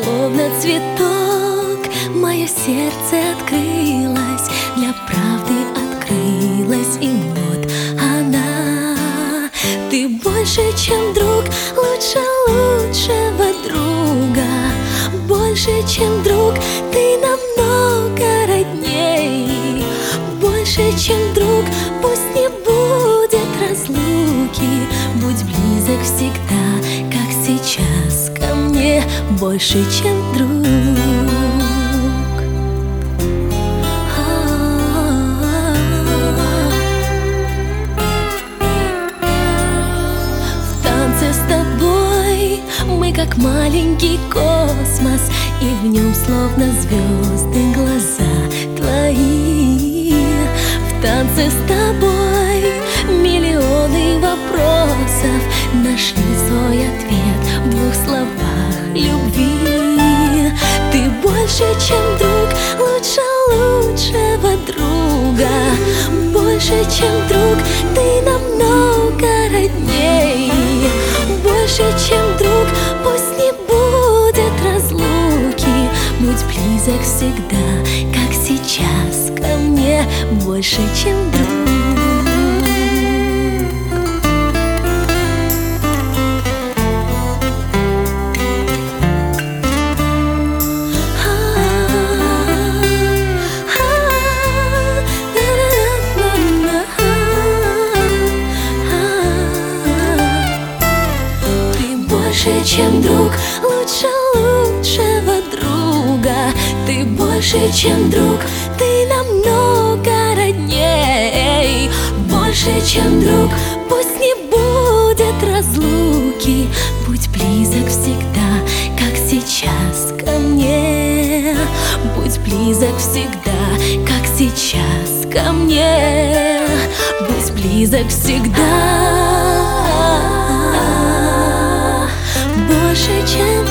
словно цветок, мое сердце открылось, для правды открылось, и вот она. Ты больше, чем друг, лучше лучшего друга. Больше, чем друг, ты намного родней. Больше, чем друг, пусть не будет разлуки. Будь близок всегда, как сейчас ко мне. Больше, чем друг. В танце с тобой мы как маленький космос, и в нем словно звезды глаза твои. В танце с тобой миллионы вопросов нашли свой ответ в двух словах любви. Ты больше, чем друг, лучше лучшего друга. Больше, чем друг, ты намного родней. Больше, чем друг, пусть не будет разлуки. Будь близок всегда, как сейчас ко мне. Больше, чем друг. Больше, чем друг, лучше лучшего друга. Ты больше, чем друг, ты намного родней. Больше, чем друг, пусть не будет разлуки. Будь близок всегда, как сейчас ко мне. Будь близок всегда, как сейчас ко мне. Будь близок всегда. Больше, чем